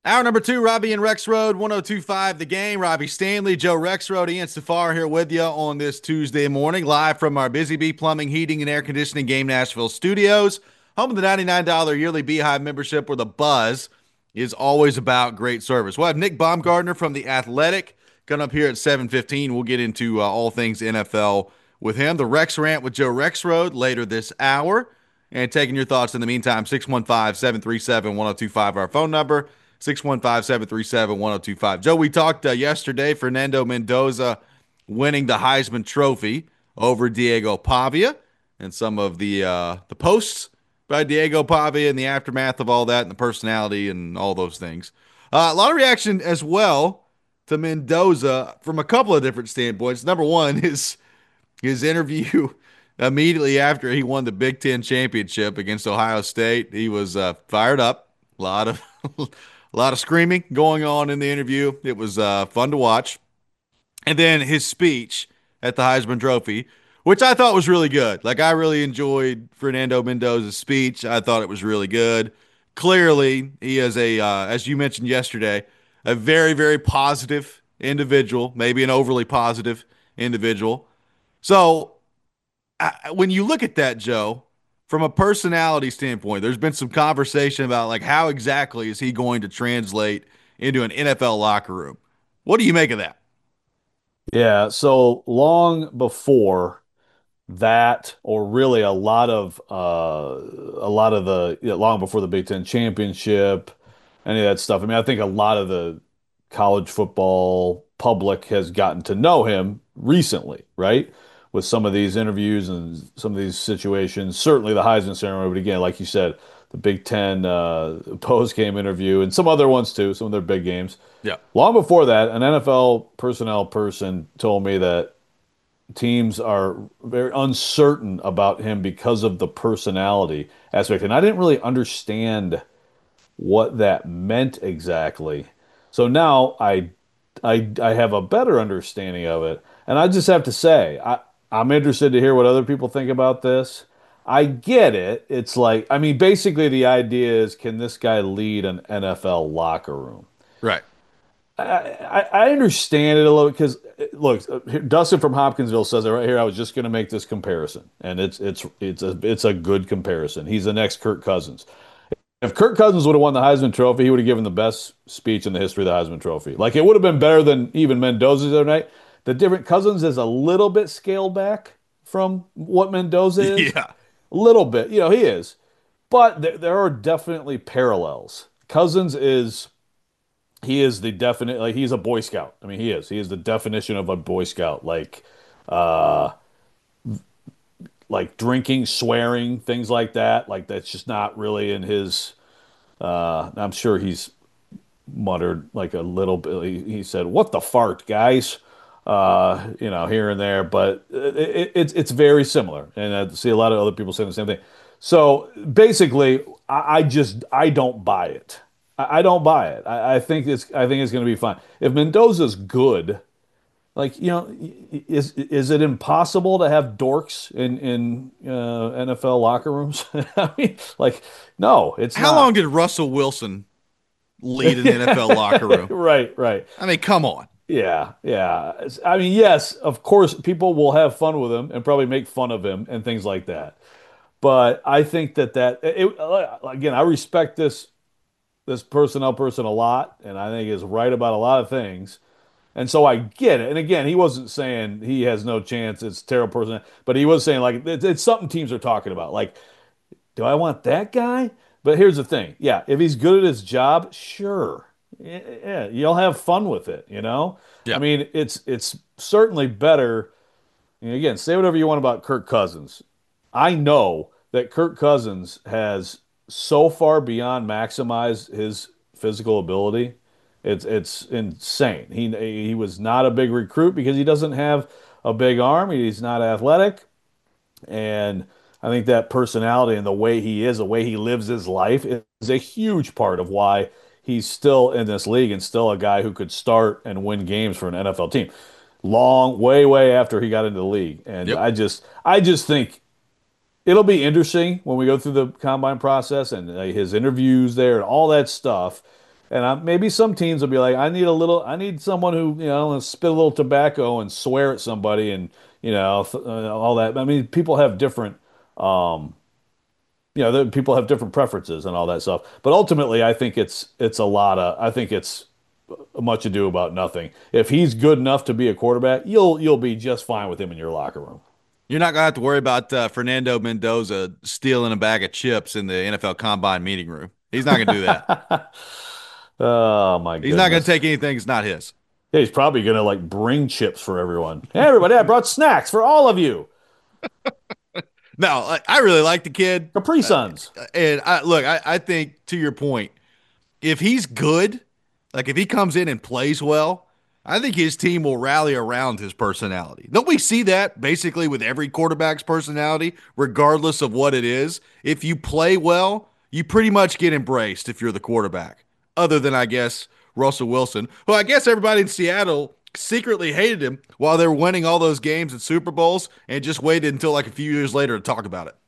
Hour number two, Robbie and Rex Road, 1025 The Game. Robbie Stanley, Joe Rexroad, Ian Safar here with you on this Tuesday morning, live from our Busy Bee Plumbing, Heating, and Air Conditioning Game Nashville studios, home of the $99 yearly Beehive membership where the buzz is always about great service. We'll have Nick Baumgardner from The Athletic coming up here at 7:15. We'll get into all things NFL with him. The Rex Rant with Joe Rexroad later this hour. And taking your thoughts in the meantime, 615-737-1025, our phone number. 615-737-1025. Joe, we talked yesterday, Fernando Mendoza winning the Heisman Trophy over Diego Pavia and some of the posts by Diego Pavia in the aftermath of all that and the personality and all those things. A lot of reaction as well to Mendoza from a couple of different standpoints. Number one is his interview immediately after he won the Big Ten championship against Ohio State. He was fired up. A lot of a lot of screaming going on in the interview. It was fun to watch. And then his speech at the Heisman Trophy, which I thought was really good. Like I really enjoyed Fernando Mendoza's speech. I thought it was really good. Clearly, he is as you mentioned yesterday, a very, very positive individual, maybe an overly positive individual. So when you look at that, Joe, from a personality standpoint, there's been some conversation about like how exactly is he going to translate into an NFL locker room. What do you make of that? Yeah, so long before that, or really a lot of the long before the Big Ten championship, any of that stuff. I mean, I think a lot of the college football public has gotten to know him recently, right? With some of these interviews and some of these situations. Certainly the Heisman ceremony, but again, like you said, the Big Ten post-game interview and some other ones too, some of their big games. Yeah. Long before that, an NFL personnel person told me that teams are very uncertain about him because of the personality aspect. And I didn't really understand what that meant exactly. So now I have a better understanding of it. And I just have to say, I'm interested to hear what other people think about this. I get it. It's like, I mean, basically the idea is, can this guy lead an NFL locker room? Right. I understand it a little because look, Dustin from Hopkinsville says it right here. I was just going to make this comparison, and it's a good comparison. He's the next Kirk Cousins. If Kirk Cousins would have won the Heisman Trophy, he would have given the best speech in the history of the Heisman Trophy. Like it would have been better than even Mendoza's the other night. The different Cousins is a little bit scaled back from what Mendoza is, Yeah. a little bit. He is, but there are definitely parallels. Cousins is he is the definite like he's a Boy Scout. I mean, he is the definition of a Boy Scout. Uh like drinking, swearing, things like that. Like that's just not really in his I'm sure he's muttered like a little bit. He said, "What the fart, guys?" Here and there, but it's very similar, and I see a lot of other people saying the same thing. So basically, I don't buy it. I don't buy it. I think it's going to be fine. If Mendoza's good, like is it impossible to have dorks in NFL locker rooms? I mean, like, no, it's How long not. did Russell Wilson lead an NFL locker room? Right, right. I mean, come on. Yeah, yeah. I mean, yes, of course, people will have fun with him and probably make fun of him and things like that. But I think again, I respect this personnel person a lot, and I think is right about a lot of things. And so I get it. And again, he wasn't saying he has no chance. It's terrible person, but he was saying like it's something teams are talking about. Like, do I want that guy? But here's the thing. Yeah, if he's good at his job, sure. Yeah, you'll have fun with it, you know? I Yeah. mean, it's certainly better. Again, say whatever you want about Kirk Cousins. I know that Kirk Cousins has so far beyond maximized his physical ability. It's insane. He was not a big recruit because he doesn't have a big arm. He's not athletic. And I think that personality and the way he is, the way he lives his life is a huge part of why he's still in this league and still a guy who could start and win games for an NFL team. Long, way, way after he got into the league. And Yep. I just think it'll be interesting when we go through the combine process and his interviews there and all that stuff. And maybe some teams will be like, I need someone who, spit a little tobacco and swear at somebody and, all that. I mean, people have different, um, people have different preferences and all that stuff. But ultimately, I think it's much ado about nothing. If he's good enough to be a quarterback, you'll be just fine with him in your locker room. You're not gonna have to worry about Fernando Mendoza stealing a bag of chips in the NFL Combine meeting room. He's not gonna do that. Oh my He's not gonna goodness. take anything that's not his. Yeah, he's probably gonna like bring chips for everyone. Hey, everybody, I brought snacks for all of you. No, I really like the kid, Capri Suns. and I think to your point, if he's good, like if he comes in and plays well, I think his team will rally around his personality. Don't we see that basically with every quarterback's personality, regardless of what it is? If you play well, you pretty much get embraced if you're the quarterback. Other than, I guess, Russell Wilson, who I guess everybody in Seattle secretly hated him while they were winning all those games and Super Bowls and just waited until like a few years later to talk about it.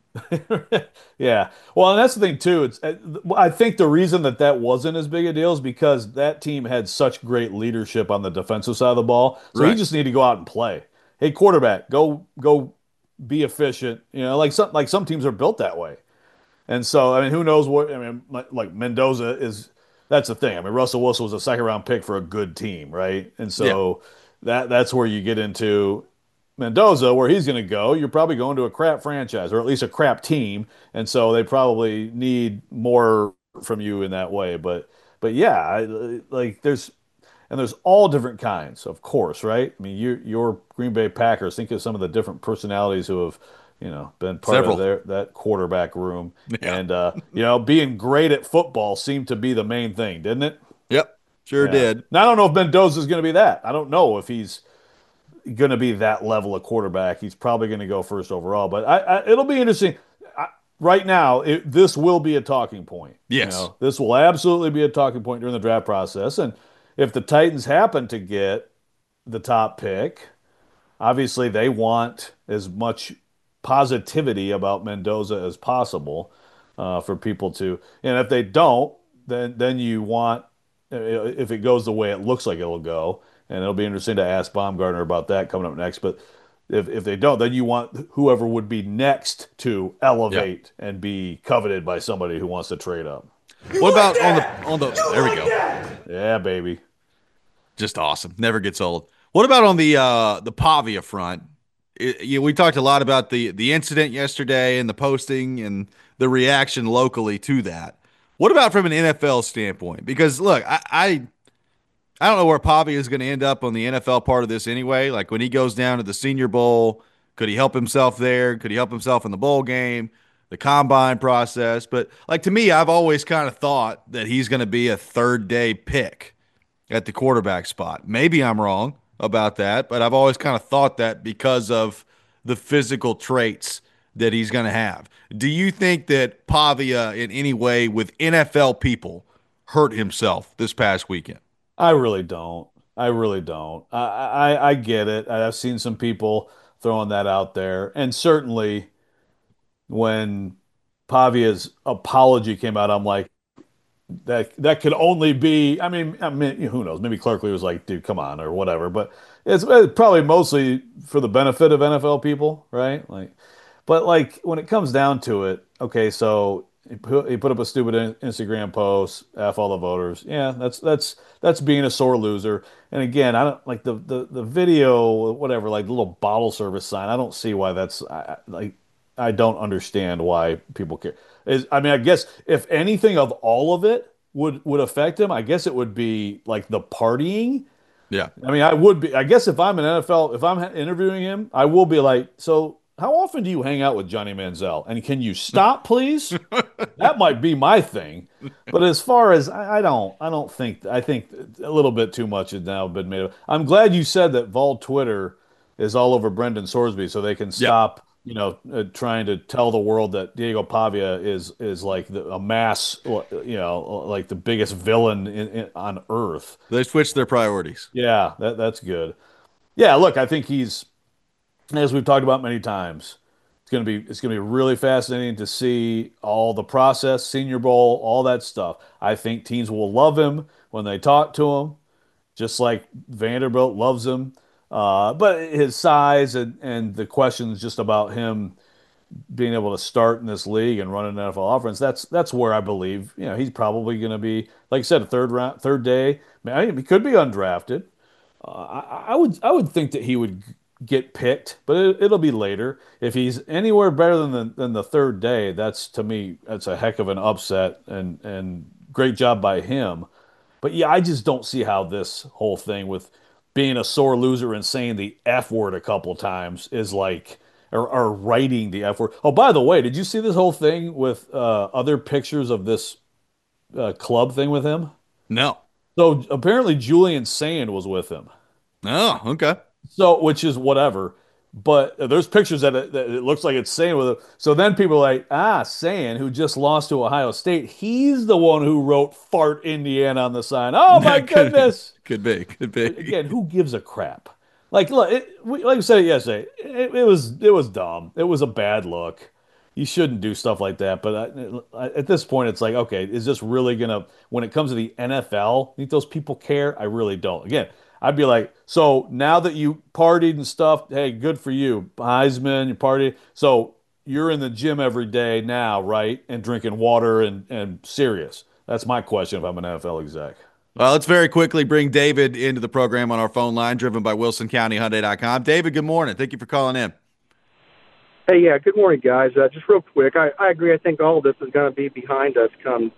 Yeah. Well, and that's the thing too. I think the reason that that wasn't as big a deal is because that team had such great leadership on the defensive side of the ball. So he Right. just needed to go out and play. Hey, quarterback, go be efficient. Like some teams are built that way. And so, I mean, who knows what? I mean, like Mendoza is. That's the thing. I mean, Russell Wilson was a second round pick for a good team, right? And Yeah. so that's where you get into Mendoza, where he's going to go. You're probably going to a crap franchise or at least a crap team, and so they probably need more from you in that way. But yeah, like there's all different kinds, of course, right? I mean, your Green Bay Packers. Think of some of the different personalities who have, been part of Several. their that quarterback room, Yeah. and being great at football seemed to be the main thing, didn't it? Yep. Sure Yeah. did. Now I don't know if Mendoza is going to be that. I don't know if he's going to be that level of quarterback. He's probably going to go first overall, but it'll be interesting. Right now, this will be a talking point. Yes. This will absolutely be a talking point during the draft process. And if the Titans happen to get the top pick, obviously they want as much positivity about Mendoza as possible for people to. And if they don't, then you want if it goes the way it looks like it'll go, and it'll be interesting to ask Baumgartner about that coming up next. But if they don't, then you want whoever would be next to Yeah. elevate and be coveted by somebody who wants to trade up. What about on the there we go. Yeah, baby. Just awesome. Never gets old. What about on the Pavia front? We talked a lot about the incident yesterday and the posting and the reaction locally to that. What about from an NFL standpoint? Because look, I don't know where Pavia is going to end up on the NFL part of this anyway. Like when he goes down to the Senior Bowl, could he help himself there? Could he help himself in the bowl game, the combine process? But like to me, I've always kind of thought that he's going to be a third day pick at the quarterback spot. Maybe I'm wrong about that, but I've always kind of thought that because of the physical traits that he's going to have. Do you think that Pavia in any way with NFL people hurt himself this past weekend? I really don't. I really don't. I get it. I've seen some people throwing that out there, and certainly when Pavia's apology came out, I'm like, that could only be. I mean, who knows? Maybe Clerkley was like, "Dude, come on," or whatever. But it's probably mostly for the benefit of NFL people, right? But like when it comes down to it, okay, so he put up a stupid Instagram post, F all the voters. Yeah, that's being a sore loser. And again, I don't like the video, whatever, like the little bottle service sign. I don't see why that's like I don't understand why people care. I mean, I guess if anything of all of it would affect him, I guess it would be like the partying. Yeah. I mean, I would be. I guess if I'm an NFL, if I'm interviewing him, I will be like, so how often do you hang out with Johnny Manziel? And can you stop, please? That might be my thing. But as far as I don't think I think a little bit too much has now been made of. I'm glad you said that Vol Twitter is all over Brendan Sorsby so they can Yep. stop, trying to tell the world that Diego Pavia is like a mass, like the biggest villain on earth. They switched their priorities. Yeah, that's good. Yeah, look, I think he's as we've talked about many times, it's gonna be really fascinating to see all the process, Senior Bowl, all that stuff. I think teams will love him when they talk to him, just like Vanderbilt loves him. But his size and the questions just about him being able to start in this league and run an NFL offense, that's where I believe, he's probably going to be, like I said, a third round, third day. I mean, he could be undrafted. I would think that he would get picked, but it'll be later. If he's anywhere better than the third day, that's to me that's a heck of an upset and great job by him. But yeah, I just don't see how this whole thing with being a sore loser and saying the F word a couple times is like, or writing the F word. Oh, by the way, did you see this whole thing with other pictures of this club thing with him? No. So apparently Julian Sand was with him. Oh, okay. So, which is whatever. But there's pictures that it looks like it's Sand with him. So then people are like, Sand, who just lost to Ohio State, he's the one who wrote "Fart Indiana" on the sign. Oh my That could goodness! could be. Again, who gives a crap? Like, look, like I said yesterday, it was dumb. It was a bad look. You shouldn't do stuff like that. But at this point, it's like, okay, is this really gonna? When it comes to the NFL, think those people care? I really don't. Again, I'd be like, so now that you partied and stuff, hey, good for you, Heisman, you partied. So you're in the gym every day now, right? And drinking water and serious. That's my question if I'm an NFL exec. Well, let's very quickly bring David into the program on our phone line, driven by WilsonCountyHyundai.com. David, good morning. Thank you for calling in. Hey, yeah, good morning, guys. Just real quick, I agree. I think all of this is going to be behind us come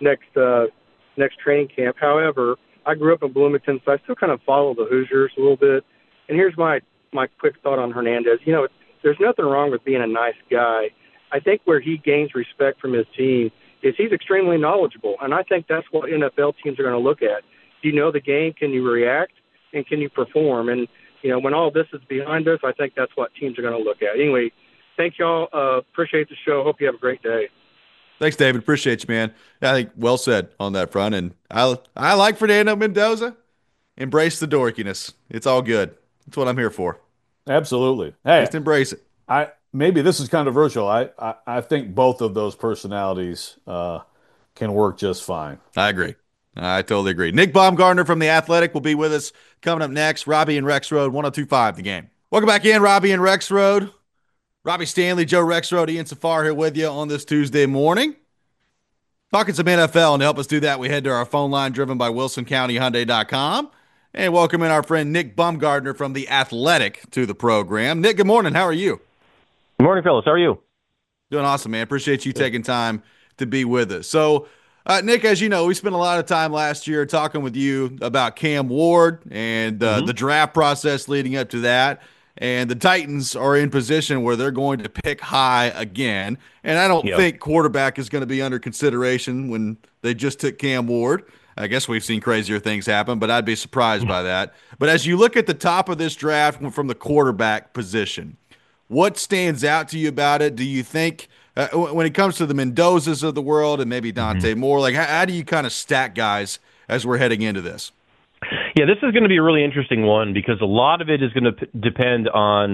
next training camp. However, I grew up in Bloomington, so I still kind of follow the Hoosiers a little bit. And here's my quick thought on Hernandez. There's nothing wrong with being a nice guy. I think where he gains respect from his team is he's extremely knowledgeable, and I think that's what NFL teams are going to look at. Do you know the game? Can you react? And can you perform? And, when all this is behind us, I think that's what teams are going to look at. Anyway, thank y'all. Appreciate the show. Hope you have a great day. Thanks, David. Appreciate you, man. I think well said on that front. And I like Fernando Mendoza. Embrace the dorkiness. It's all good. That's what I'm here for. Absolutely. Hey, Just embrace it. I maybe this is controversial. I think both of those personalities can work just fine. I agree. I totally agree. Nick Baumgardner from The Athletic will be with us coming up next. Robbie and Rex Road, 1025 The Game. Welcome back in, Robbie and Rex Road. Robbie Stanley, Joe Rexrode, Ian Safar here with you on this Tuesday morning. Talking some NFL, and to help us do that, we head to our phone line driven by WilsonCountyHyundai.com. And welcome in our friend Nick Baumgardner from The Athletic to the program. Nick, good morning. How are you? Good morning, fellas. How are you? Doing awesome, man. Appreciate you taking time to be with us. So, Nick, as you know, we spent a lot of time last year talking with you about Cam Ward and the draft process leading up to that. And the Titans are in position where they're going to pick high again. And I don't think quarterback is going to be under consideration when they just took Cam Ward. I guess we've seen crazier things happen, but I'd be surprised by that. But as you look at the top of this draft from the quarterback position, what stands out to you about it? Do you think when it comes to the Mendozas of the world and maybe Dante Moore, like how do you kind of stack guys as we're heading into this? Yeah, this is going to be a really interesting one because a lot of it is going to depend on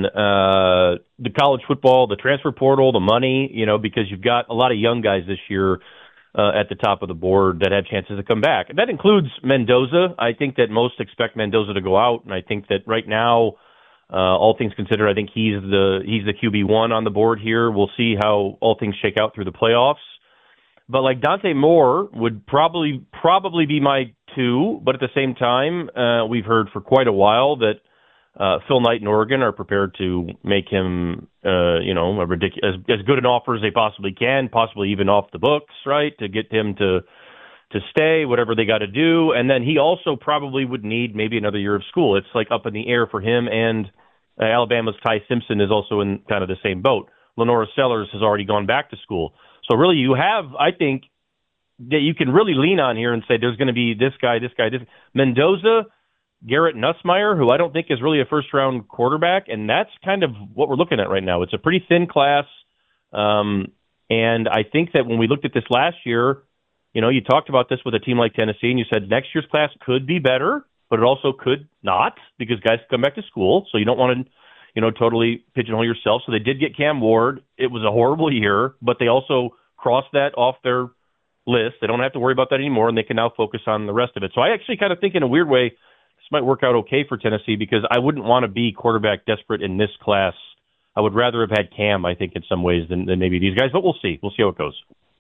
the college football, the transfer portal, the money, because you've got a lot of young guys this year at the top of the board that have chances to come back. And that includes Mendoza. I think that most expect Mendoza to go out, and I think that right now, all things considered, I think he's the QB1 on the board here. We'll see how all things shake out through the playoffs. But like Dante Moore would probably be my two, but at the same time, we've heard for quite a while that Phil Knight and Oregon are prepared to make him, a ridiculous as good an offer as they possibly can, possibly even off the books, right, to get him to stay, whatever they got to do. And then he also probably would need maybe another year of school. It's like up in the air for him, and Alabama's Ty Simpson is also in kind of the same boat. Lenora Sellers has already gone back to school. So really you have, I think, that you can really lean on here and say there's going to be this guy. Mendoza, Garrett Nussmeier, who I don't think is really a first-round quarterback, and that's kind of what we're looking at right now. It's a pretty thin class, and I think that when we looked at this last year, you talked about this with a team like Tennessee, and you said next year's class could be better, but it also could not because guys come back to school, so you don't want to totally pigeonhole yourself. So they did get Cam Ward. It was a horrible year, but they also crossed that off their list. They don't have to worry about that anymore, and they can now focus on the rest of it. So I actually kind of think in a weird way this might work out okay for Tennessee because I wouldn't want to be quarterback desperate in this class. I would rather have had Cam, I think, in some ways than maybe these guys, but we'll see. We'll see how it goes.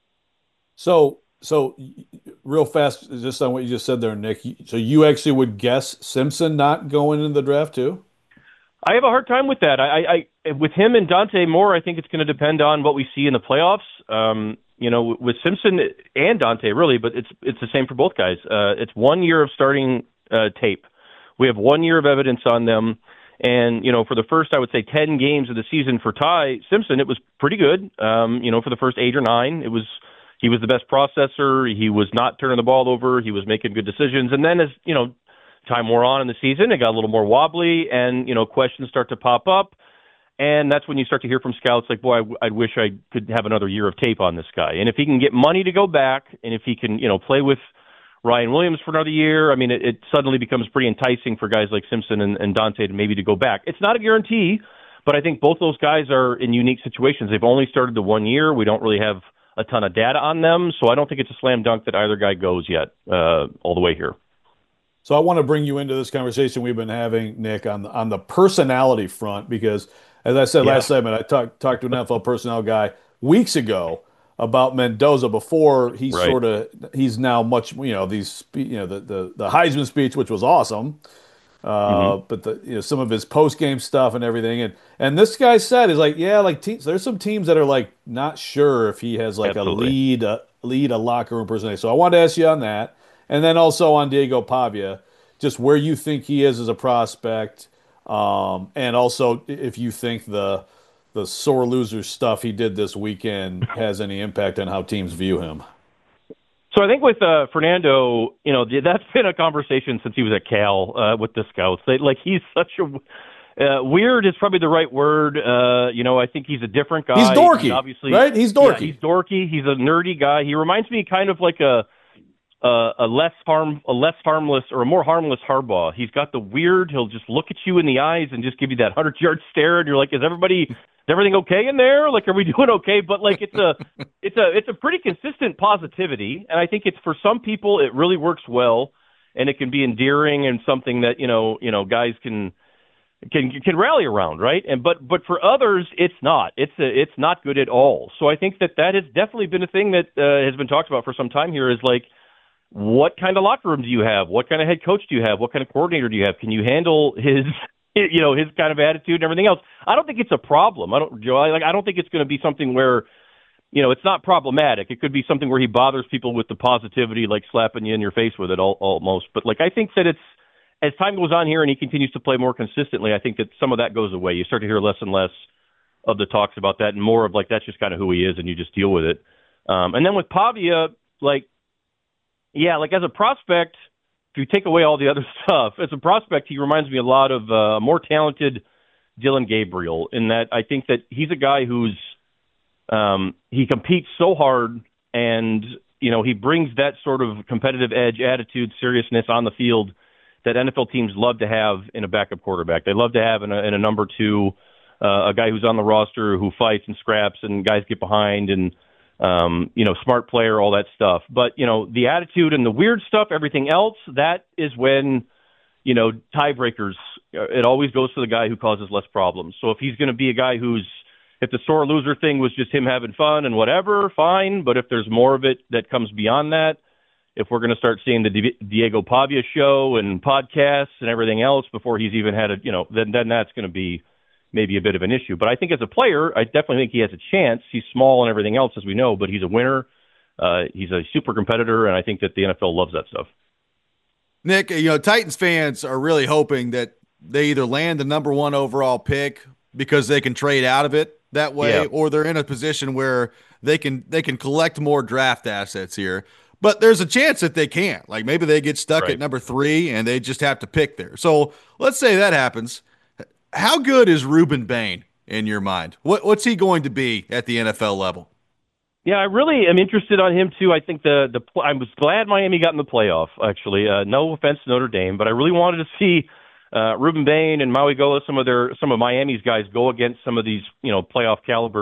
So real fast, just on what you just said there, Nick. So you actually would guess Simpson not going into the draft too? I have a hard time with that. I with him and Dante Moore, I think it's going to depend on what we see in the playoffs. With Simpson and Dante, really, but it's the same for both guys. It's 1 year of starting tape. We have 1 year of evidence on them. And, for the first, I would say 10 games of the season for Ty Simpson, it was pretty good. For the first 8 or 9, he was the best processor. He was not turning the ball over. He was making good decisions. And then as, time wore on in the season, it got a little more wobbly and, questions start to pop up. And that's when you start to hear from scouts like, boy, I wish I could have another year of tape on this guy. And if he can get money to go back and if he can, play with Ryan Williams for another year, I mean, it suddenly becomes pretty enticing for guys like Simpson and Dante to maybe to go back. It's not a guarantee, but I think both those guys are in unique situations. They've only started the 1 year. We don't really have a ton of data on them, so I don't think it's a slam dunk that either guy goes yet all the way here. So I want to bring you into this conversation we've been having, Nick, on the personality front, because as I said last segment, I talked to an NFL personnel guy weeks ago about Mendoza before he's now much, the Heisman speech, which was awesome. But some of his post game stuff and everything, and this guy said is like, there's some teams that are like not sure if he has like Absolutely. a locker room personality. So I wanted to ask you on that, and then also on Diego Pavia, just where you think he is as a prospect, and also if you think the sore loser stuff he did this weekend has any impact on how teams view him. So I think with Fernando, that's been a conversation since he was at Cal with the scouts. He's such a weird is probably the right word. I think he's a different guy. He's dorky, obviously, right? He's dorky. Yeah, he's dorky. He's a nerdy guy. He reminds me kind of like a less harmless or a more harmless Harbaugh. He's got the weird. He'll just look at you in the eyes and just give you that 100-yard stare, and you're like, Is everything okay in there? Like, are we doing okay? But like, it's a pretty consistent positivity, and I think it's for some people it really works well, and it can be endearing and something that guys can rally around, right? And but for others, it's not. It's not good at all. So I think that has definitely been a thing that has been talked about for some time here. Is like, what kind of locker room do you have? What kind of head coach do you have? What kind of coordinator do you have? Can you handle his kind of attitude and everything else? I don't think it's a problem. I don't think it's going to be something where, it's not problematic. It could be something where he bothers people with the positivity, like slapping you in your face with it almost. But like, I think that as time goes on here and he continues to play more consistently, I think that some of that goes away. You start to hear less and less of the talks about that and more of like, that's just kind of who he is and you just deal with it. And then with Pavia, as a prospect, if you take away all the other stuff, as a prospect, he reminds me a lot of a more talented Dillon Gabriel in that I think that he's a guy who's he competes so hard and, he brings that sort of competitive edge, attitude, seriousness on the field that NFL teams love to have in a backup quarterback. They love to have in a number two, a guy who's on the roster who fights and scraps and guys get behind and, smart player, all that stuff. But, the attitude and the weird stuff, everything else, that is when, tiebreakers, it always goes to the guy who causes less problems. So if he's going to be a guy if the sore loser thing was just him having fun and whatever, fine. But if there's more of it that comes beyond that, if we're going to start seeing the Diego Pavia show and podcasts and everything else before he's even had then that's going to be maybe a bit of an issue. But I think as a player, I definitely think he has a chance. He's small and everything else, as we know, but he's a winner. He's a super competitor, and I think that the NFL loves that stuff. Nick, Titans fans are really hoping that they either land the number 1 overall pick because they can trade out of it that way, or they're in a position where they can collect more draft assets here. But there's a chance that they can't. Like maybe they get stuck at number 3 and they just have to pick there. So let's say that happens. How good is Ruben Bain in your mind? What's he going to be at the NFL level? Yeah, I really am interested on him too. I think I was glad Miami got in the playoff. Actually, no offense to Notre Dame, but I really wanted to see Ruben Bain and Maui Gola, some of Miami's guys, go against some of these playoff caliber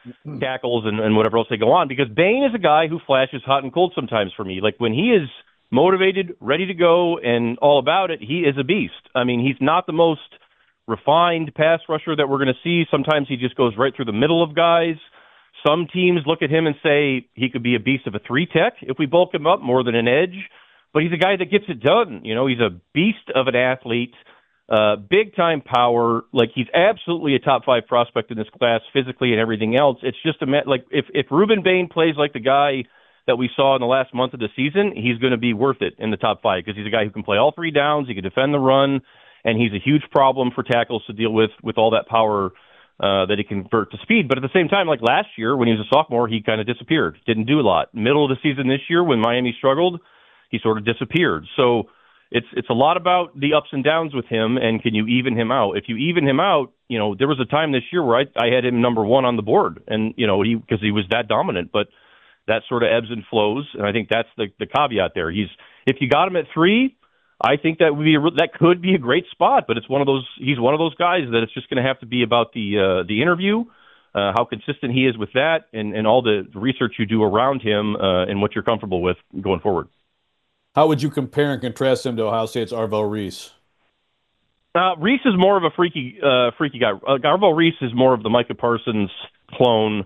tackles and whatever else they go on, because Bain is a guy who flashes hot and cold sometimes for me. Like when he is motivated, ready to go, and all about it, he is a beast. I mean, he's not the most refined pass rusher that we're going to see. Sometimes he just goes right through the middle of guys. Some teams look at him and say he could be a beast of a three tech if we bulk him up more than an edge. But he's a guy that gets it done. You know, he's a beast of an athlete, big time power. Like he's absolutely a top 5 prospect in this class, physically and everything else. It's just like if Ruben Bain plays like the guy that we saw in the last month of the season, he's going to be worth it in the top 5 because he's a guy who can play all 3 downs. He can defend the run, and he's a huge problem for tackles to deal with all that power that he can convert to speed. But at the same time, like last year when he was a sophomore, he kind of disappeared. Didn't do a lot. Middle of the season this year when Miami struggled, he sort of disappeared. So it's a lot about the ups and downs with him, and can you even him out? If you even him out, you know, there was a time this year where I had him number 1 on the board, and, you know, because he was that dominant. But that sort of ebbs and flows, and I think that's the caveat there. If you got him at 3, I think that could be a great spot, but he's one of those guys that it's just going to have to be about the interview, how consistent he is with that, and all the research you do around him, and what you're comfortable with going forward. How would you compare and contrast him to Ohio State's Arvell Reese? Reese is more of a freaky guy. Arvell Reese is more of the Micah Parsons clone,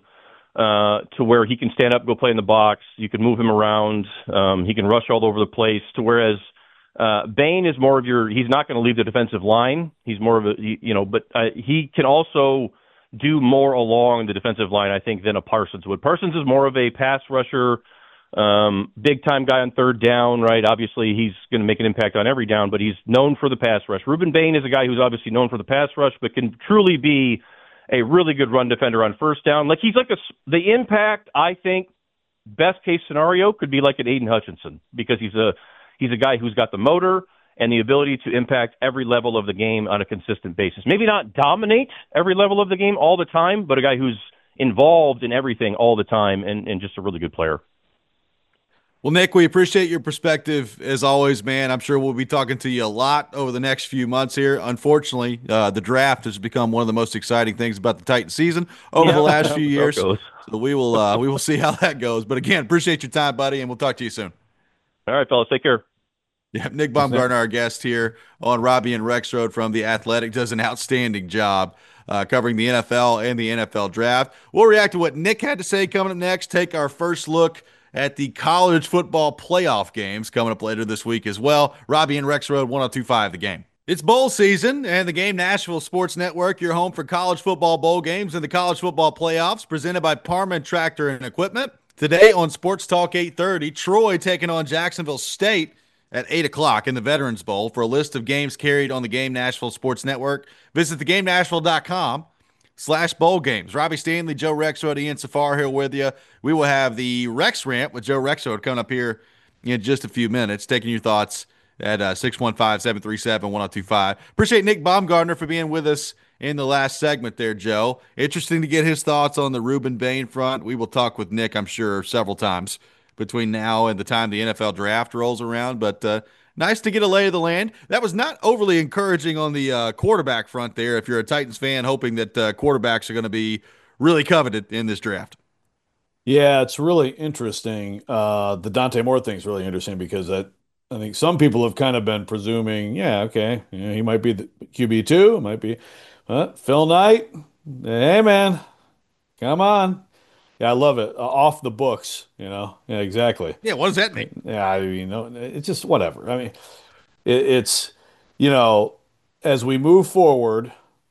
to where he can stand up, go play in the box. You can move him around. He can rush all over the place. To whereas Bain is more of he's not going to leave the defensive line. He's more of but he can also do more along the defensive line, I think, than a Parsons would. Parsons is more of a pass rusher, big time guy on third down, right? Obviously, he's going to make an impact on every down, but he's known for the pass rush. Ruben Bain is a guy who's obviously known for the pass rush, but can truly be a really good run defender on first down. Like he's like the impact, I think, best case scenario could be like an Aiden Hutchinson, because he's a guy who's got the motor and the ability to impact every level of the game on a consistent basis. Maybe not dominate every level of the game all the time, but a guy who's involved in everything all the time and just a really good player. Well, Nick, we appreciate your perspective as always, man. I'm sure we'll be talking to you a lot over the next few months here. Unfortunately, the draft has become one of the most exciting things about the Titan season over the last few years. So we will see how that goes. But again, appreciate your time, buddy, and we'll talk to you soon. All right, fellas, take care. Yeah, Nick Baumgartner, our guest here on Robbie and Rexroad from The Athletic, does an outstanding job covering the NFL and the NFL draft. We'll react to what Nick had to say coming up next, take our first look at the college football playoff games coming up later this week as well. Robbie and Rexroad, 102.5 The Game. It's bowl season, and the Game Nashville Sports Network, your home for college football bowl games and the college football playoffs, presented by Parman Tractor and Equipment. Today on Sports Talk 830, Troy taking on Jacksonville State at 8 o'clock in the Veterans Bowl. For a list of games carried on the Game Nashville Sports Network, visit thegamenashville.com/bowl games. Robbie Stanley, Joe Rexroad, Ian Safar here with you. We will have the Rex Rant with Joe Rexroad coming up here in just a few minutes, taking your thoughts at 615-737-1025. Appreciate Nick Baumgartner for being with us in the last segment there, Joe. Interesting to get his thoughts on the Ruben Bain front. We will talk with Nick, I'm sure, several times between now and the time the NFL draft rolls around, but nice to get a lay of the land. That was not overly encouraging on the quarterback front there, if you're a Titans fan hoping that quarterbacks are going to be really coveted in this draft. Yeah, it's really interesting. The Dante Moore thing's really interesting because I think some people have kind of been presuming, he might be the QB2, it might be Phil Knight. Hey, man, come on. Yeah, I love it. Off the books, Yeah, exactly. Yeah, what does that mean? Yeah, it's just whatever. I mean, it's, as we move forward,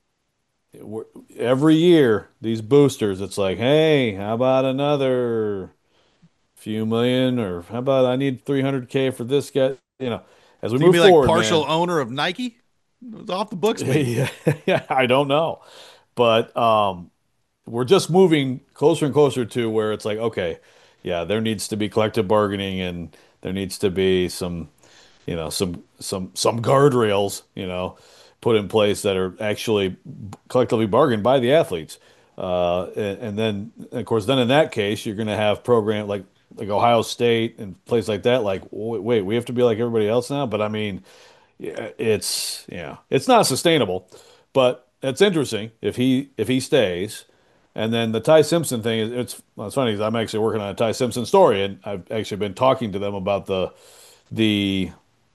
every year, these boosters, it's like, hey, how about another few million, or how about I need 300K for this guy? As we move forward, like partial owner of Nike? It was off the books, yeah, I don't know, but we're just moving closer and closer to where it's like, okay, yeah, there needs to be collective bargaining, and there needs to be some guardrails, put in place that are actually collectively bargained by the athletes. And then, of course, in that case, you're going to have program like Ohio State and places like that. Like, wait, we have to be like everybody else now. But I mean, it's not sustainable. But it's interesting if he stays. And then the Ty Simpson thing is it's funny because I'm actually working on a Ty Simpson story, and I've actually been talking to them about the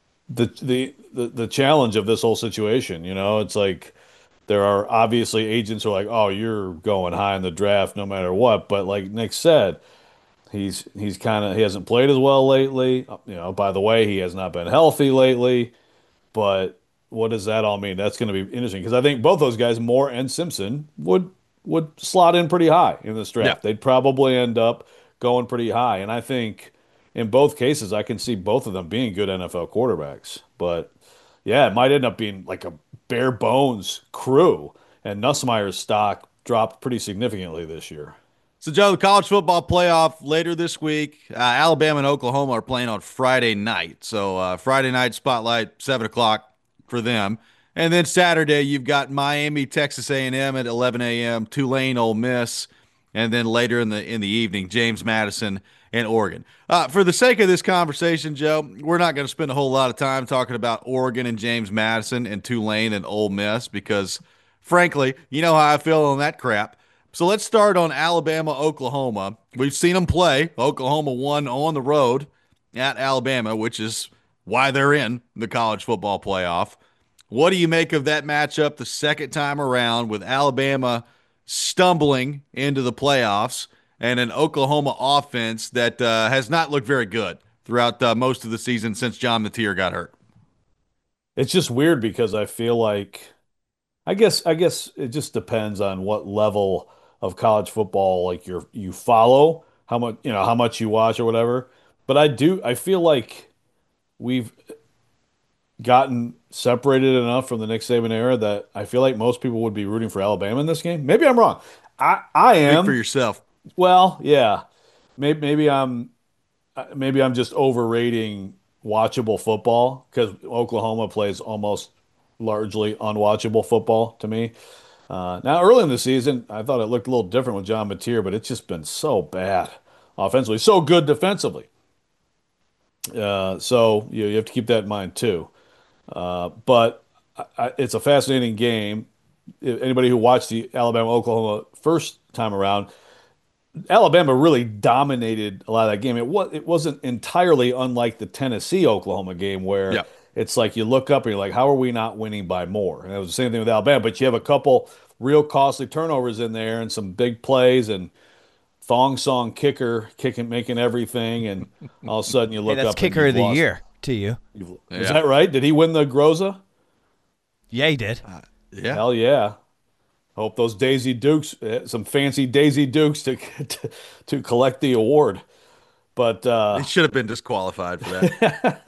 the challenge of this whole situation. You know, it's like there are obviously agents who are like, oh, you're going high in the draft no matter what. But like Nick said, he hasn't played as well lately. You know, by the way, he has not been healthy lately. But what does that all mean? That's going to be interesting because I think both those guys, Moore and Simpson, would slot in pretty high in this Yeah. draft. They'd probably end up going pretty high. And I think in both cases, I can see both of them being good NFL quarterbacks. But yeah, it might end up being like a bare bones crew. And Nussmeier's stock dropped pretty significantly this year. So, Joe, the college football playoff later this week. Alabama and Oklahoma are playing on Friday night. So, Friday night spotlight, 7 o'clock for them. And then Saturday, you've got Miami, Texas A&M at 11 a.m., Tulane, Ole Miss, and then later in the evening, James Madison and Oregon. For the sake of this conversation, Joe, we're not going to spend a whole lot of time talking about Oregon and James Madison and Tulane and Ole Miss because, frankly, you know how I feel on that crap. So let's start on Alabama, Oklahoma. We've seen them play. Oklahoma won on the road at Alabama, which is why they're in the college football playoff. What do you make of that matchup the second time around with Alabama stumbling into the playoffs and an Oklahoma offense that has not looked very good throughout most of the season since John Mateer got hurt? It's just weird because I feel like I guess it just depends on what level of college football like you follow, how much you watch or whatever. But I feel like we've gotten separated enough from the Nick Saban era that I feel like most people would be rooting for Alabama in this game. Maybe I'm wrong. I Speak for am. yourself. Well, yeah. Maybe I'm just overrating watchable football because Oklahoma plays almost largely unwatchable football to me. Now, early in the season, I thought it looked a little different with John Mateer, but it's just been so bad offensively, so good defensively. So you have to keep that in mind too. But it's a fascinating game. Anybody who watched the Alabama Oklahoma first time around, Alabama really dominated a lot of that game. It wasn't entirely unlike the Tennessee Oklahoma game where Yeah. it's like you look up and you're like, how are we not winning by more? And it was the same thing with Alabama, but you have a couple real costly turnovers in there and some big plays and thong song kicker kicking making everything and all of a sudden you Hey, look that's up and kicker you've of the lost. year to you. Is Yeah. that right? Did he win the Groza? Yeah, he did. Yeah. Hell yeah. Hope those Daisy Dukes, some fancy Daisy Dukes to collect the award. But He should have been disqualified for that.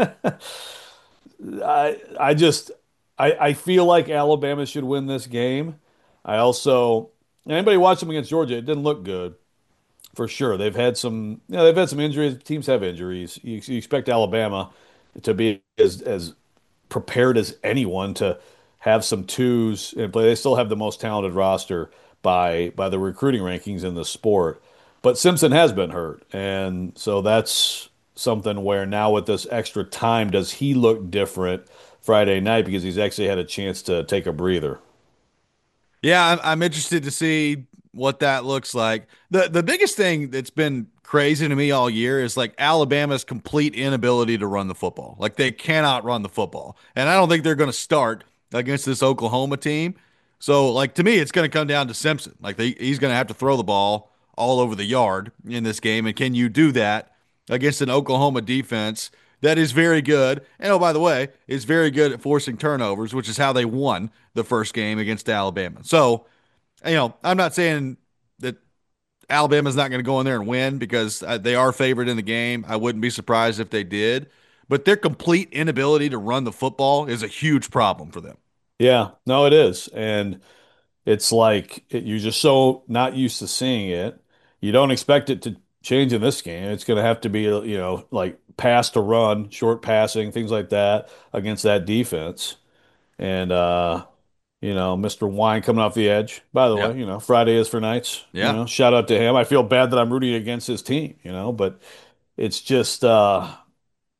I just I feel like Alabama should win this game. I also anybody watch them against Georgia, it didn't look good for sure. They've had some injuries. Teams have injuries. You expect Alabama to be as prepared as anyone to have some twos and play. They still have the most talented roster by the recruiting rankings in the sport. But Simpson has been hurt, and so that's something where now with this extra time, does he look different Friday night because he's actually had a chance to take a breather? Yeah, I'm interested to see what that looks like. The biggest thing that's been crazy to me all year is like Alabama's complete inability to run the football. Like they cannot run the football. And I don't think they're going to start against this Oklahoma team. So like to me it's going to come down to Simpson. Like he's going to have to throw the ball all over the yard in this game and can you do that against an Oklahoma defense that is very good. And oh, by the way, is very good at forcing turnovers, which is how they won the first game against Alabama. So, I'm not saying that Alabama's not going to go in there and win because they are favored in the game. I wouldn't be surprised if they did. But their complete inability to run the football is a huge problem for them. Yeah, no, it is. And it's like you're just so not used to seeing it. You don't expect it to change in this game. It's going to have to be, like pass to run, short passing, things like that against that defense. And Mr. Wine coming off the edge. By the Yeah. way, Friday is for nights. Yeah. Shout out to him. I feel bad that I'm rooting against his team, but it's just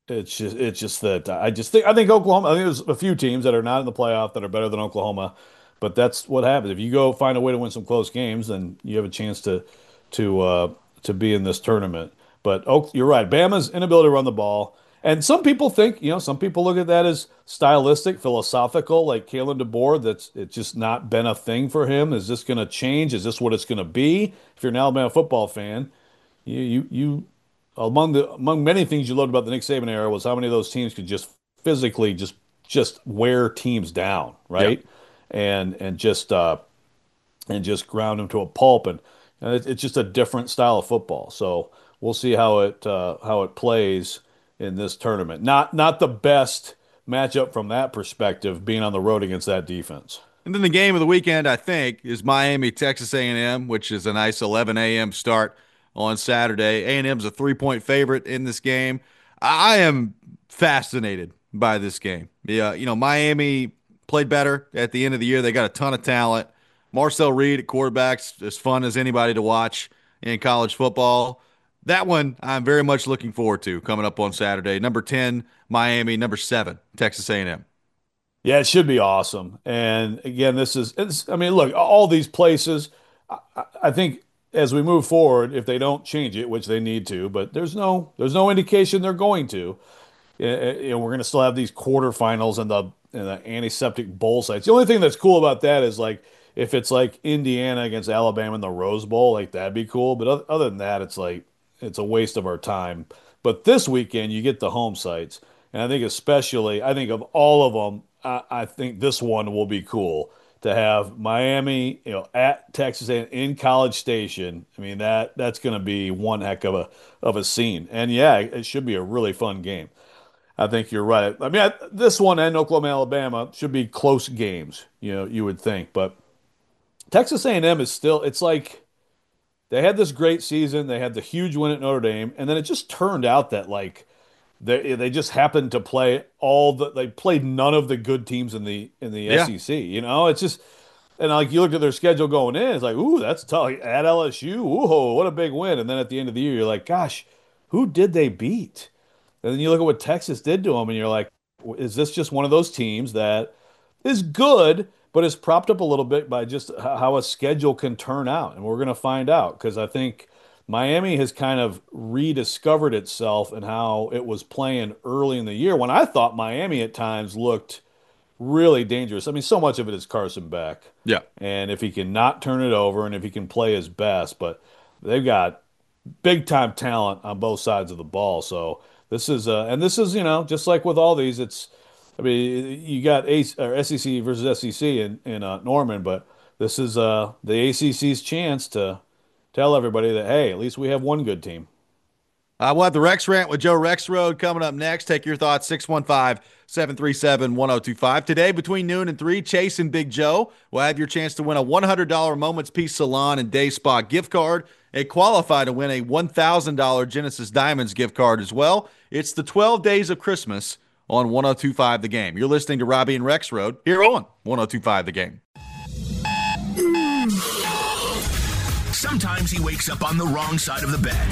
it's just that I think Oklahoma. I think there's a few teams that are not in the playoff that are better than Oklahoma, But that's what happens. If you go find a way to win some close games, then you have a chance to be in this tournament. But you're right. Bama's inability to run the ball. And some people think, some people look at that as stylistic, philosophical, like Kalen DeBoer, it's just not been a thing for him. Is this going to change? Is this what it's going to be? If you're an Alabama football fan, you among many things you loved about the Nick Saban era was how many of those teams could just physically just wear teams down, right? And just ground them to a pulp, and it's just a different style of football. So we'll see how it plays in this tournament. Not the best matchup from that perspective, being on the road against that defense. And then the game of the weekend, I think, is Miami Texas A&M, which is a nice 11 a.m. start on Saturday. A&M's a 3-point favorite in this game. I am fascinated by this game. Yeah, Miami played better at the end of the year. They got a ton of talent. Marcel Reed at quarterback's as fun as anybody to watch in college football. That one I'm very much looking forward to coming up on Saturday. Number 10, Miami. Number 7, Texas A&M. Yeah, it should be awesome. And again, look, all these places, I think as we move forward, if they don't change it, which they need to, but there's no indication they're going to. We're going to still have these quarterfinals and the antiseptic bowl sites. The only thing that's cool about that is like if it's like Indiana against Alabama in the Rose Bowl, like that'd be cool. But other than that, it's like it's a waste of our time. But this weekend, you get the home sites, and I think of all of them, I think this one will be cool to have Miami, at Texas A&M in College Station. I mean that's going to be one heck of a scene, and yeah, it should be a really fun game. I think you're right. I mean, this one and Oklahoma, Alabama should be close games, you would think. But Texas A&M is still, it's like they had this great season. They had the huge win at Notre Dame. And then it just turned out that like they just happened to play they played none of the good teams in the SEC. It's just, and like you look at their schedule going in, it's like, ooh, that's tough. At LSU, ooh, what a big win. And then at the end of the year, you're like, gosh, who did they beat? And then you look at what Texas did to them, and you're like, is this just one of those teams that is good, but is propped up a little bit by just how a schedule can turn out? And we're going to find out, because I think Miami has kind of rediscovered itself and how it was playing early in the year when I thought Miami at times looked really dangerous. I mean, so much of it is Carson Beck. Yeah. And if he can not turn it over and if he can play his best, but they've got big time talent on both sides of the ball. So this is just like with all these, you got SEC versus SEC in Norman, but this is the ACC's chance to tell everybody that, hey, at least we have one good team. We'll have the Rex Rant with Joe Rexrode coming up next. Take your thoughts, 615-737-1025. Today, between noon and 3, Chase and Big Joe will have your chance to win a $100 Moments Peace Salon and Day Spa gift card and qualify to win a $1,000 Genesis Diamonds gift card as well. It's the 12 Days of Christmas on 1025 The Game. You're listening to Robbie and Rexrode here on 1025 The Game. Sometimes he wakes up on the wrong side of the bed.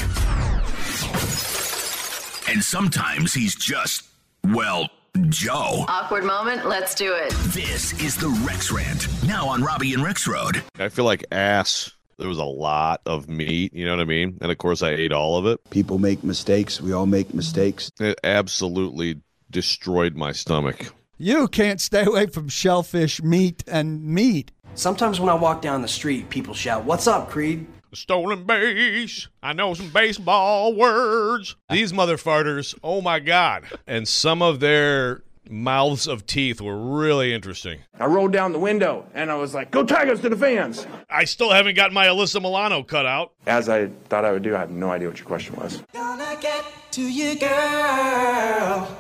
And sometimes he's just, Joe. Awkward moment, let's do it. This is the Rex Rant, now on Robbie and Rexrode. I feel like ass. There was a lot of meat, you know what I mean? And of course I ate all of it. People make mistakes. We all make mistakes. It absolutely destroyed my stomach. You can't stay away from shellfish, meat, and meat. Sometimes when I walk down the street, people shout, "What's up, Creed?" Stolen base. I know some baseball words. These motherfuckers, oh my God. And some of their mouths of teeth were really interesting. I rolled down the window and I was like, "Go Tigers" to the fans. I still haven't got my Alyssa Milano cut out. As I thought I would do, I have no idea what your question was. Gonna get to you, girl.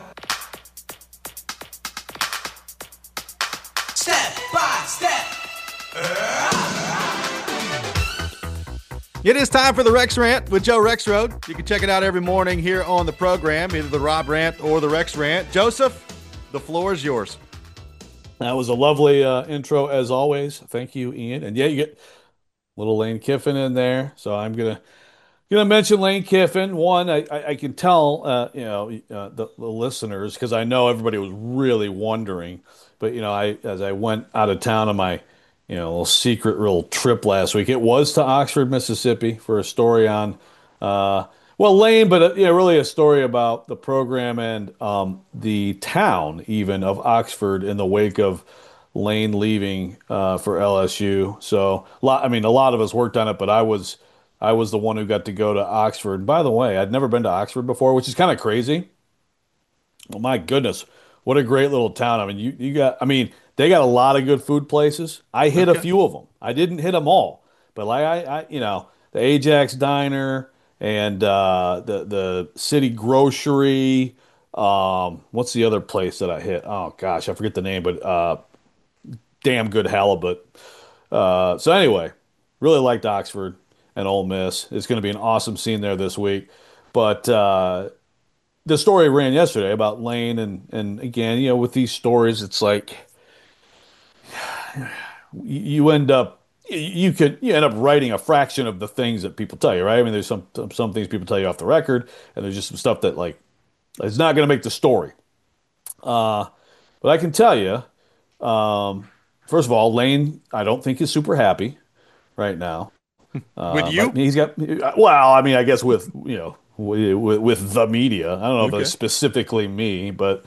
Step by step. It is time for the Rex Rant with Joe Rexrode. You can check it out every morning here on the program, either the Rob Rant or the Rex Rant. Joseph, the floor is yours. That was a lovely intro as always. Thank you, Ian. And yeah, you get little Lane Kiffin in there. So I'm gonna mention Lane Kiffin. One, I can tell the listeners, because I know everybody was really wondering. But as I went out of town on my little secret little trip last week. It was to Oxford, Mississippi for a story on, Lane, but really a story about the program and the town even of Oxford in the wake of Lane leaving for LSU. So, a lot of us worked on it, but I was the one who got to go to Oxford. By the way, I'd never been to Oxford before, which is kind of crazy. Oh my goodness, what a great little town! I mean, they got a lot of good food places. I hit a few of them. I didn't hit them all, but like the Ajax Diner and the City Grocery. What's the other place that I hit? Oh gosh, I forget the name, but damn good halibut. So anyway, really liked Oxford and Ole Miss. It's going to be an awesome scene there this week. But the story ran yesterday about Lane, and again, with these stories, it's like you end up you end up writing a fraction of the things that people tell you, right? I mean, there's some things people tell you off the record, and there's just some stuff that like is not going to make the story. But I can tell you, first of all, Lane, I don't think is super happy right now. With you? He's got, well, I mean, I guess with with the media. I don't know if that's specifically me, but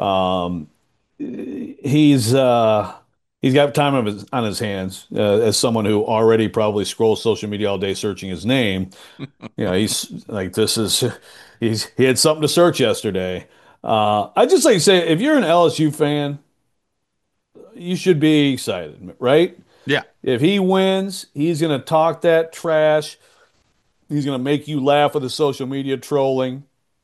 he's got time on his hands as someone who already probably scrolls social media all day searching his name. He's like, he had something to search yesterday. I just like to say, if you're an LSU fan, you should be excited, right? Yeah. If he wins, he's going to talk that trash. He's going to make you laugh with the social media trolling.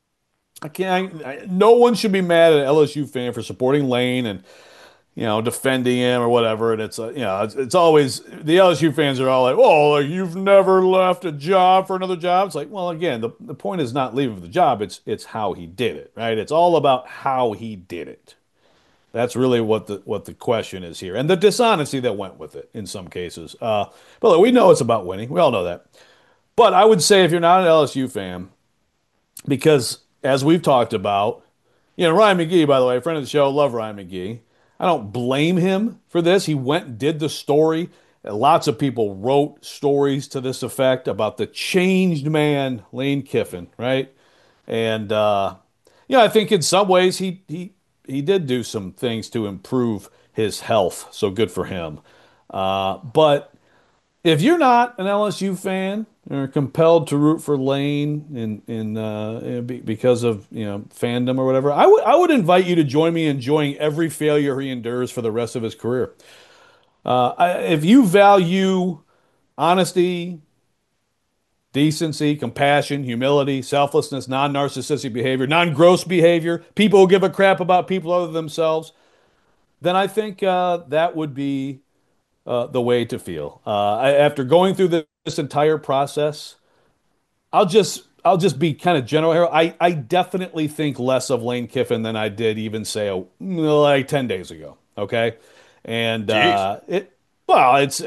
No one should be mad at an LSU fan for supporting Lane and defending him or whatever. And it's it's always the LSU fans are all like, "Oh, you've never left a job for another job." It's like, well, again, the point is not leaving the job. It's how he did it, right? It's all about how he did it. That's really what the question is here, and the dishonesty that went with it in some cases. But look, we know it's about winning. We all know that. But I would say if you're not an LSU fan, because as we've talked about, Ryan McGee, by the way, friend of the show, love Ryan McGee. I don't blame him for this. He went and did the story. Lots of people wrote stories to this effect about the changed man, Lane Kiffin, right? And I think in some ways he did do some things to improve his health, so good for him. But if you're not an LSU fan or compelled to root for Lane because of fandom or whatever, I would invite you to join me in enjoying every failure he endures for the rest of his career. If you value honesty, decency, compassion, humility, selflessness, non-narcissistic behavior, non-gross behavior, people who give a crap about people other than themselves, then I think that would be the way to feel. After going through this entire process, I'll just be kind of general here. I definitely think less of Lane Kiffin than I did even say like 10 days ago. Okay, and it's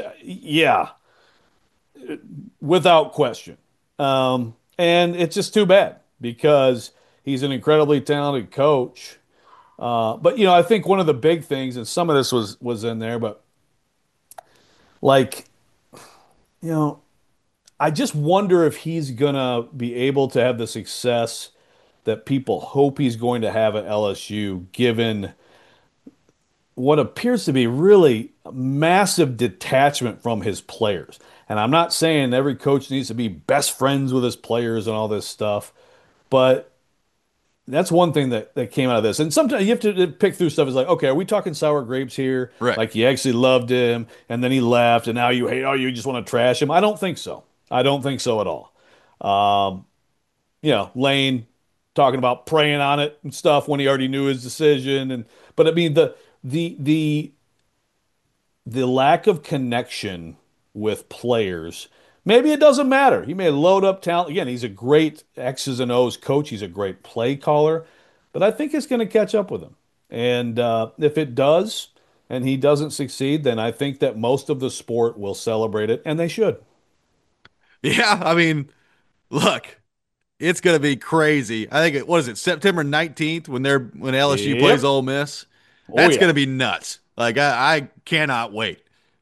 without question. And it's just too bad because he's an incredibly talented coach. But I think one of the big things, and some of this was in there, but like, I just wonder if he's gonna be able to have the success that people hope he's going to have at LSU, given what appears to be really massive detachment from his players. And I'm not saying every coach needs to be best friends with his players and all this stuff, but that's one thing that came out of this. And sometimes you have to pick through stuff. It's like, okay, are we talking sour grapes here? Right. Like you actually loved him and then he left and now you hate, you just want to trash him. I don't think so. I don't think so at all. Lane talking about praying on it and stuff when he already knew his decision. But I mean, the lack of connection with players, maybe it doesn't matter. He may load up talent. Again, he's a great X's and O's coach. He's a great play caller. But I think it's going to catch up with him. And if it does and he doesn't succeed, then I think that most of the sport will celebrate it, and they should. Yeah, I mean, look, it's going to be crazy. I think what is it, September 19th when LSU plays Ole Miss? That's going to be nuts. Like I cannot wait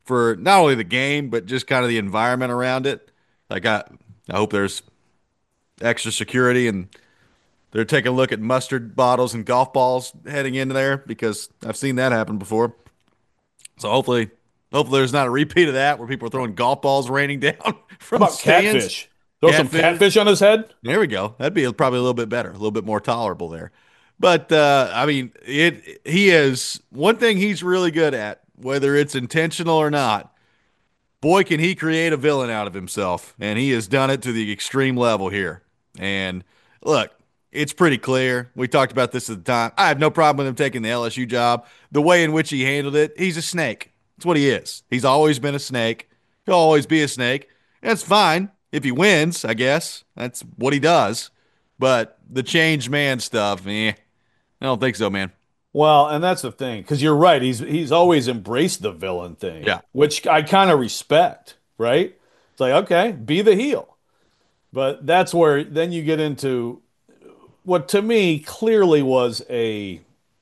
for not only the game, but just kind of the environment around it. Like, I hope there's extra security and they're taking a look at mustard bottles and golf balls heading into there, because I've seen that happen before. So hopefully there's not a repeat of that where people are throwing golf balls raining down from How about stands. catfish? Throw some catfish on his head? There we go. That'd be probably a little bit better, a little bit more tolerable there. But I mean, he is one thing he's really good at, whether it's intentional or not. Boy, can he create a villain out of himself, and he has done it to the extreme level here. And look, it's pretty clear. We talked about this at the time. I have no problem with him taking the LSU job. The way in which he handled it, he's a snake. That's what he is. He's always been a snake. He'll always be a snake. That's fine if he wins, I guess. That's what he does. But the changed man stuff, I don't think so, man. Well, and that's the thing, because you're right. He's always embraced the villain thing, which I kind of respect, right? It's like, okay, be the heel. But that's where then you get into what to me clearly was a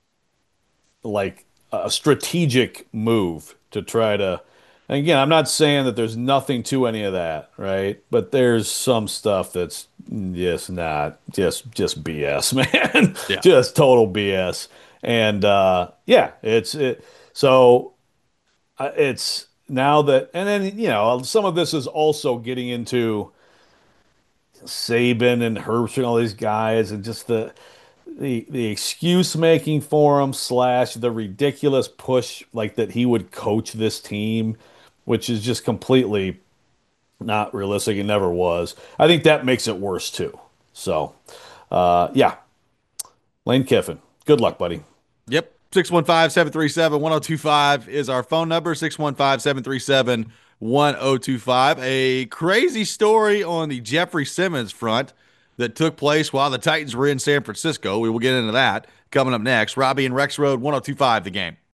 strategic move to try to. And again, I'm not saying that there's nothing to any of that, right? But there's some stuff that's just BS, man. Yeah. Just total BS. And it's now that, and then some of this is also getting into Saban and Herbstreit and all these guys, and just the excuse making for him / the ridiculous push like that he would coach this team, which is just completely not realistic. It never was. I think that makes it worse too. So, Lane Kiffin, good luck, buddy. Yep. 615-737-1025 is our phone number, 615-737-1025. A crazy story on the Jeffrey Simmons front that took place while the Titans were in San Francisco. We will get into that coming up next. Robbie and Rex Road, 1025 The Game.